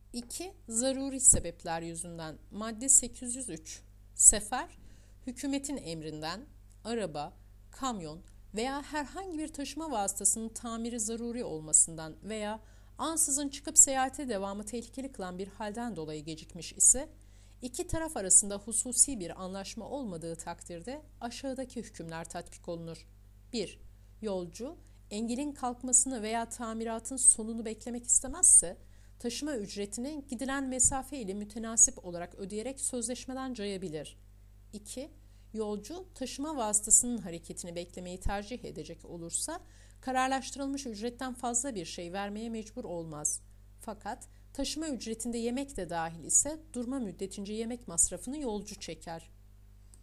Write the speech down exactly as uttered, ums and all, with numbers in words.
iki. Zaruri sebepler yüzünden. Madde sekiz yüz üç. Sefer, hükümetin emrinden, araba, kamyon veya herhangi bir taşıma vasıtasının tamiri zaruri olmasından veya ansızın çıkıp seyahate devamı tehlikeli kılan bir halden dolayı gecikmiş ise, iki taraf arasında hususi bir anlaşma olmadığı takdirde aşağıdaki hükümler tatbik olunur. bir. Yolcu, engelin kalkmasını veya tamiratın sonunu beklemek istemezse, taşıma ücretini gidilen mesafe ile mütenasip olarak ödeyerek sözleşmeden cayabilir. iki. Yolcu, taşıma vasıtasının hareketini beklemeyi tercih edecek olursa, kararlaştırılmış ücretten fazla bir şey vermeye mecbur olmaz. Fakat taşıma ücretinde yemek de dahil ise durma müddetince yemek masrafını yolcu çeker.